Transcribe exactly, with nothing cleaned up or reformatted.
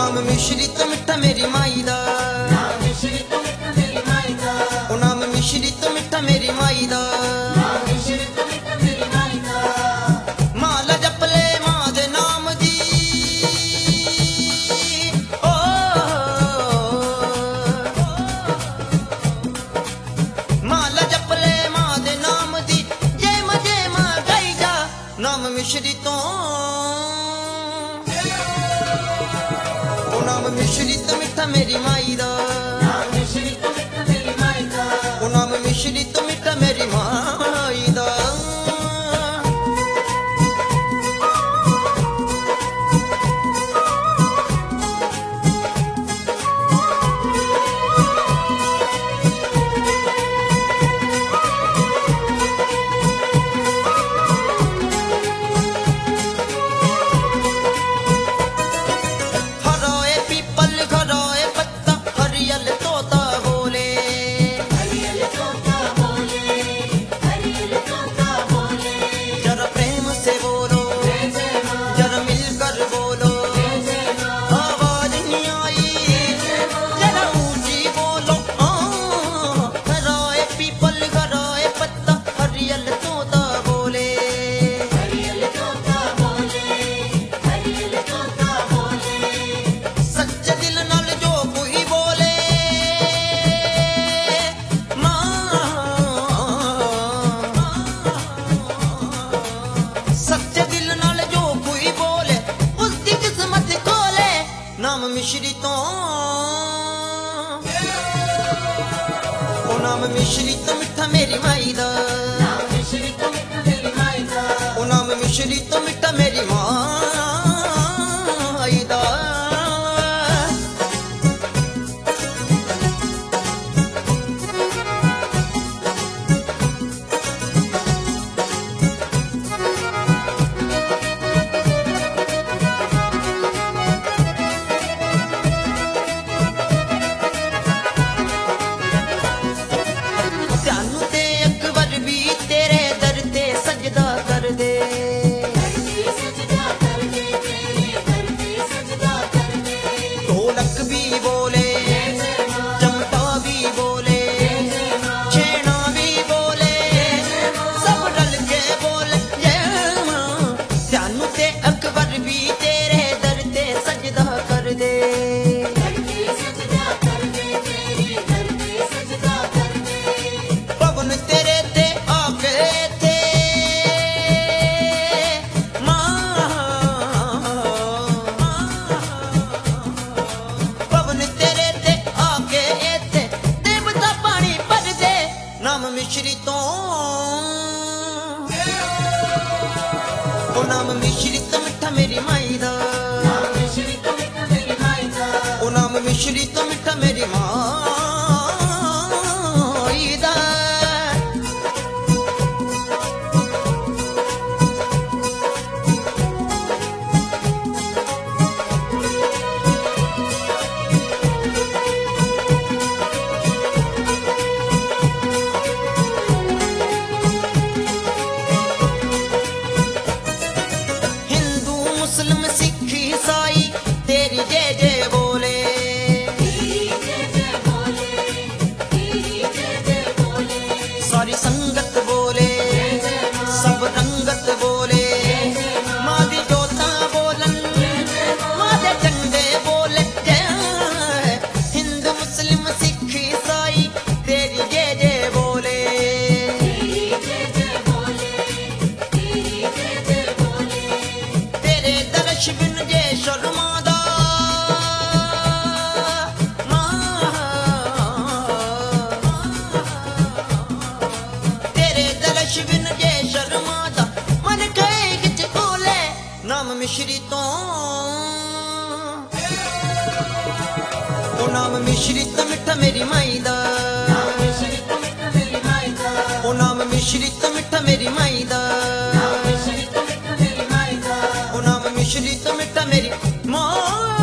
नाम मिश्रित मिठा मेरी माई दा, नाम मिश्रित मिठा मेरी माई दा, ओ नाम मिश्रित मिठा मेरी माई दा। नाम मिश्रित मिठा मेरी माई दा, माला जपले मां दे नाम दी, ओ माला जपले मां दे नाम दी, जे मजे मां गाई जा नाम मिश्रितों, ओ नाम मिश्रित मिठा मेरी माई दा, नाम मिश्रित मिठा मेरी माई दा, ओ नाम मिश्रित मिठा मेरी माई दा। हरोए पीपल घरोए पत्ता हरियल तोता बोले, हरियल तोता बोले, हरियल तोता बोले, जरा प्रेम से बोलो, जय जय मां, जरा मिलकर बोलो, जय जय मां, आवाज नहीं आई जरा ऊंची बोलो। हाँ, घरोए पीपल घरोए पत्ता हरियल तोता बोले, हरियल तोता बोले, हरियल तोता बोले, सच्चे दिल नाल जो कोई बोले मां, सच्चे दिल नाल जो कोई बोले उसकी किस्मत खोले नाम मिश्रितों, ओ नाम मिश्रित मिठा मेरी माई दा, नाम मिश्रित मिठा मेरी माई दा, ओ नाम मिश्रित मिठा मेरी माई दा। जानू ते अकबर भी तेरे दर ते सजदा कर दे, धरती सजदा कर दे, तेरे धरती सजदा कर दे, ढोलक भी बोले, जय जय मां, चमटा भी बोले, जय जय मां, छेना भी बोले, सब रल के बोले जय मां। जानू ते अकबर भी तेरे दर ते सजदा कर दे, धरती सजदा कर दे, तेरे धरती सजदा कर दे, पवन तेरे ते आके थे मां, पवन तेरे ते आके थे देवता पानी भर दे नाम मिश्रितों, ओ नाम मिश्रित मिठा मेरी माई दा, नाम मिश्रित मिठा मेरी माई दा, ओ नाम मिश्रित मिठा मेरी माई दा। हिंदू मुस्लिम सिख ईसाई तेरी जय जय बोले, तेरी जय जय बोले, तेरी जय जय बोले, सारी संगत बोले, जय जय मां, सब रंगत बोले, जय जय मां, माँ दी जोता बोलन, जय जय मां, माँ दे झंडे बोले जय। हिंदू मुस्लिम सिख ईसाई तेरी जय जय बोले, तेरी जय जय बोले, तेरी जय जय बोले, तेरे दर्श बिन जय शर्मा दा मां, तेरे दर्श बिन जय शर्मा दा मन कहे किच बोले नाम मिश्रितों, ओ नाम मिश्रित मिठा मेरी माई दा, नाम मिश्रित मिठा मेरी माई दा, ओ नाम मिश्रित मिठा मेरी माई दा, नाम मिश्रित मिठा मेरी माई दा, ओ नाम मिश्रित मिठा मेरी माई